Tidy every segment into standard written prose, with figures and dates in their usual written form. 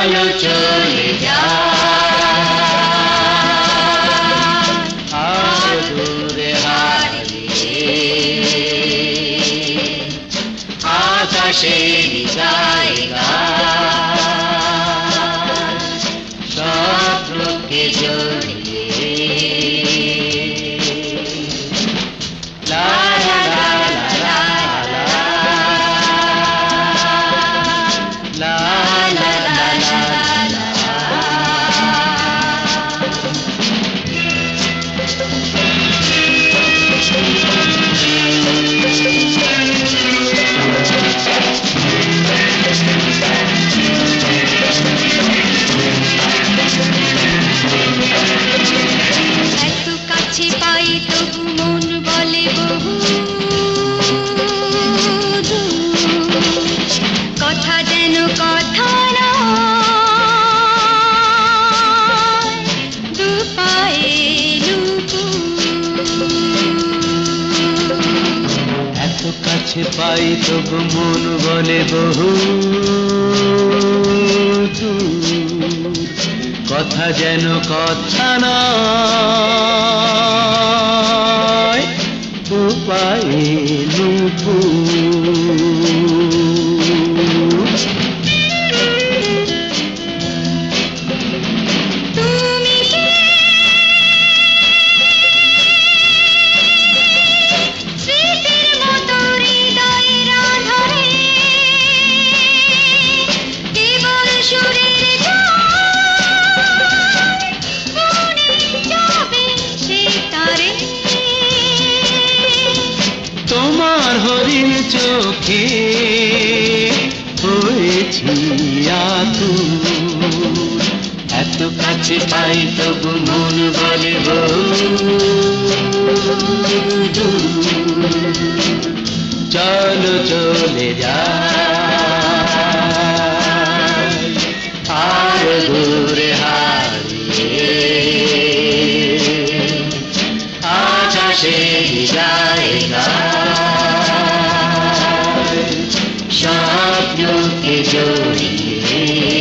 চলো চলে যাই আর দূরে হারিয়ে আকাশের জায়গায় স্বপ্নকে জড়িয়ে লা লা লা লা লা লা লা লা লা এত কাছে পাই তবু মন বলে বহু কথা যেন কথা নয় দু পায়ে এত কাছে পাই তবু মন বলে বহু কথা যেন কথা নয় উপায়ে তুমি কি স্মৃতির মতো হৃদয়ের আধারে কেবল সুরের মনে যাবে সে তারে তোমার হরিণ চোখে হয়েছি আতুর এত কাছে পাই তবু মন বলে চলো চলে যাই আর দূরে হারিয়ে আকাশের জায়গায় স্বপ্নকে জড়িয়ে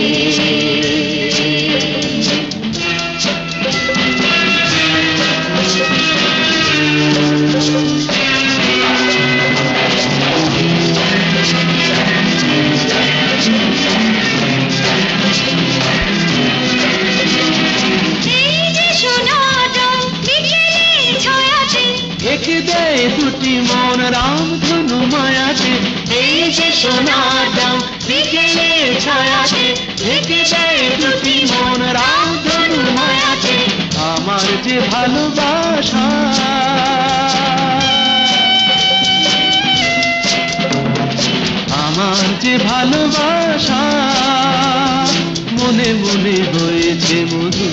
এই যে সোনাটা বিকেলের ছায়াতে ঢেকে দেয় দুটি মন রামধনু মায়াতে এই যে সোনার দাম বিকেলে ছায়াতে ঢেকে দেয় দুটি মন রামধনু মায়াতে আমার যে ভালোবাসা আমার যে ভালোবাসা মনে মনে হয়েছে মধু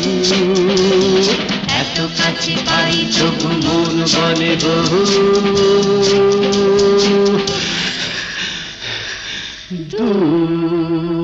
এত কাছে পাই তবু মন বলে বহু দূর